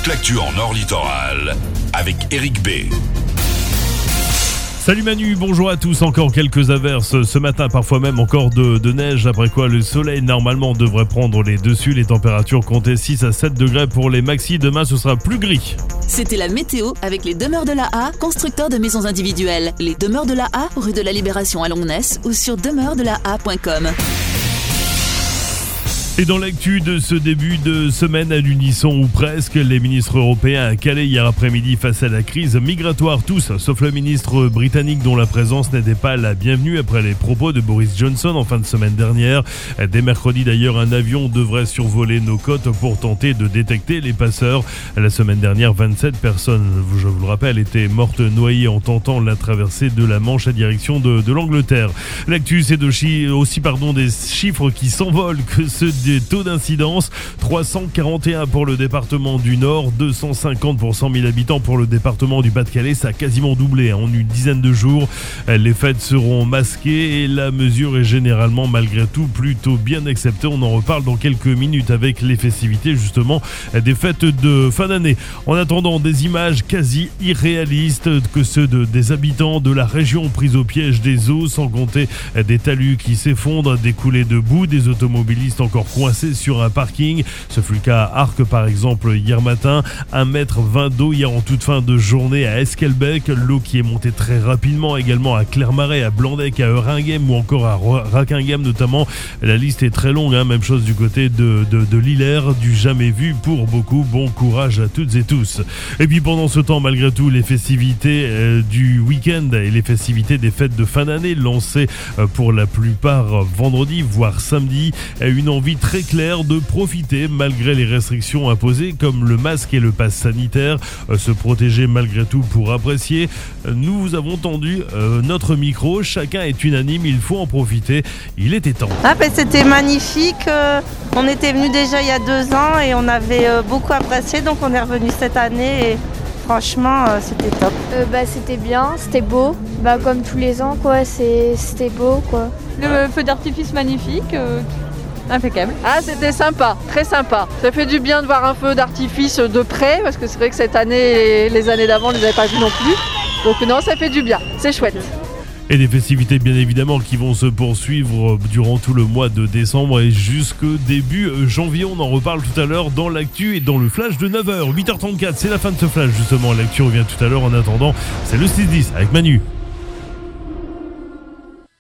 toute l'actu en Nord Littoral avec Eric B. Salut Manu, bonjour à tous. Encore quelques averses ce matin, parfois même encore de neige, après quoi le soleil normalement devrait prendre les dessus. Les températures comptaient 6 à 7 degrés pour les maxis. Demain ce sera plus gris. C'était la météo avec les Demeures de la A, constructeurs de maisons individuelles. Les Demeures de la A, rue de la Libération à Longnes ou sur demeuresdelaa.com. Et dans l'actu de ce début de semaine, à l'unisson ou presque, les ministres européens à Calais hier après-midi face à la crise migratoire, tous, sauf le ministre britannique dont la présence n'était pas la bienvenue après les propos de Boris Johnson en fin de semaine dernière. Dès mercredi d'ailleurs, un avion devrait survoler nos côtes pour tenter de détecter les passeurs. La semaine dernière, 27 personnes, je vous le rappelle, étaient mortes noyées en tentant la traversée de la Manche à direction de l'Angleterre. L'actu, c'est aussi des chiffres qui s'envolent que ceux des taux d'incidence. 341 pour le département du Nord, 250 pour 100 000 habitants pour le département du Pas-de-Calais. Ça a quasiment doublé en une dizaine de jours. Les fêtes seront masquées et la mesure est généralement malgré tout plutôt bien acceptée. On en reparle dans quelques minutes avec les festivités justement des fêtes de fin d'année. En attendant, des images quasi irréalistes que ceux des habitants de la région pris au piège des eaux, sans compter des talus qui s'effondrent, des coulées de boue, des automobilistes encore coincés sur un parking. Ce fut le cas à Arques par exemple hier matin. 1,20 m d'eau hier en toute fin de journée à Esquelbec. L'eau qui est montée très rapidement également à Clermarais, à Blandec, à Euringhem ou encore à Raquinghem notamment. La liste est très longue, même chose du côté de l'Isère, du jamais vu pour beaucoup. Bon courage à toutes et tous. Et puis pendant ce temps, malgré tout, les festivités du week-end et les festivités des fêtes de fin d'année lancées pour la plupart vendredi voire samedi, une envie très clair de profiter malgré les restrictions imposées comme le masque et le pass sanitaire, se protéger malgré tout pour apprécier. Nous vous avons tendu notre micro, chacun est unanime, il faut en profiter, il était temps. C'était magnifique, on était venu déjà il y a 2 ans et on avait beaucoup apprécié, donc on est revenu cette année et franchement c'était top. C'était bien, c'était beau, comme tous les ans quoi, c'était beau quoi. Le feu d'artifice magnifique. Impeccable. C'était sympa, très sympa. Ça fait du bien de voir un feu d'artifice de près, parce que c'est vrai que cette année et les années d'avant, on ne les avait pas vus non plus. Donc non, ça fait du bien, c'est chouette. Et des festivités bien évidemment qui vont se poursuivre durant tout le mois de décembre et jusque début janvier. On en reparle tout à l'heure dans l'actu et dans le flash de 9h. 8h34, c'est la fin de ce flash justement. L'actu revient tout à l'heure. En attendant, c'est le 6-10 avec Manu.